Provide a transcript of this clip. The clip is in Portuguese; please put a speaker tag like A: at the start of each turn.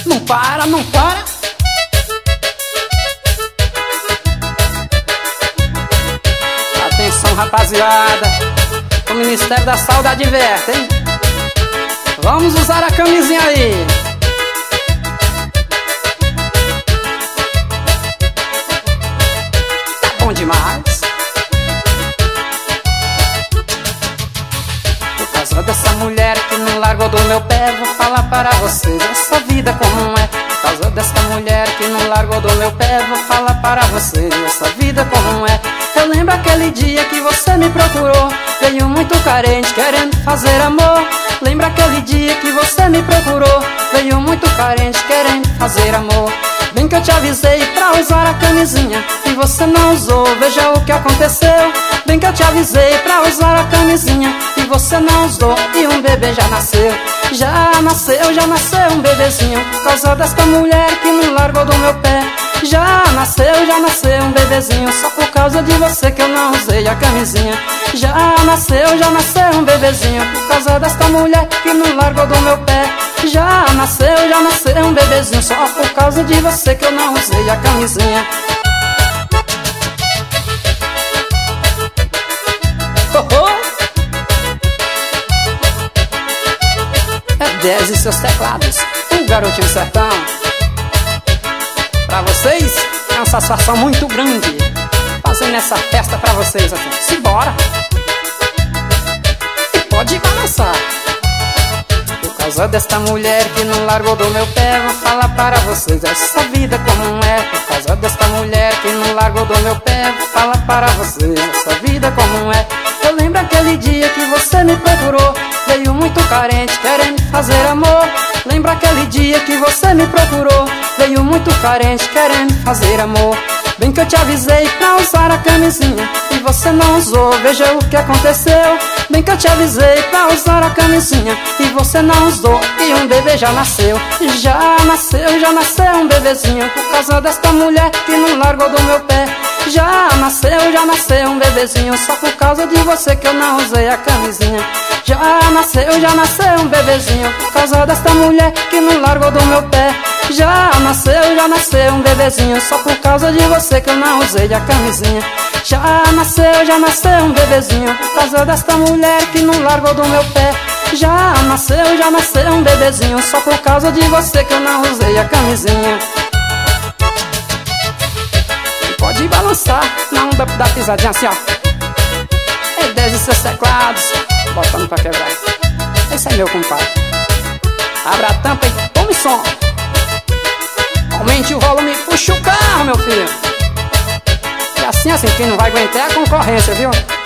A: Não para, não para. Atenção, rapaziada, o Ministério da Saúde adverte, hein? Vamos usar a camisinha aí. Tá bom demais. Por causa dessa mulher que não largou do meu pé, vou falar para vocês essa vida como é. Por causa dessa mulher que não largou do meu pé, vou falar para vocês essa vida como é. Eu lembro aquele dia que você me procurou, veio muito carente querendo fazer amor. Lembra aquele dia que você me procurou, veio muito carente querendo fazer amor. Bem que eu te avisei pra usar a camisinha e você não usou, veja o que aconteceu. Bem que eu te avisei pra usar a camisinha e você não usou, e um bebê já nasceu. Já nasceu um bebezinho, por causa desta mulher que não largou do meu pé. Já nasceu um bebezinho, só por causa de você que eu não usei a camisinha. Já nasceu um bebezinho, por causa desta mulher que não largou do meu pé. Já nasceu um bebezinho, só por causa de você que eu não usei a camisinha. É 10 e seus teclados, o garotinho sertão. Pra vocês é uma satisfação muito grande fazendo essa festa pra vocês assim. Simbora! E pode balançar. Por causa desta mulher que não largou do meu pé, vou falar para vocês essa vida como é. Por causa desta mulher que não largou do meu pé, vou falar para vocês essa vida como é. Eu lembro aquele dia que você me procurou, veio muito carente querendo fazer amor. Lembra aquele dia que você me procurou, veio muito carente querendo fazer amor. Bem que eu te avisei pra usar a camisinha e você não usou, veja o que aconteceu. Bem que eu te avisei pra usar a camisinha e você não usou, e um bebê já nasceu. Já nasceu um bebezinho, por causa desta mulher que não largou do meu pé. Já nasceu um bebezinho, só por causa de você que eu não usei a camisinha. Já nasceu um bebezinho, por causa desta mulher que não largou do meu pé. Já nasceu um bebezinho, só por causa de você que eu não usei a camisinha. Já nasceu um bebezinho, por causa desta mulher que não largou do meu pé. Já nasceu um bebezinho, só por causa de você que eu não usei a camisinha. E pode balançar na onda da pisadinha assim, ó. É 10 e seus teclados, botando pra quebrar. Esse é meu compadre. Abra a tampa e tome som. Aumente o volume e puxa o carro, meu filho. E assim, quem não vai aguentar é a concorrência, viu?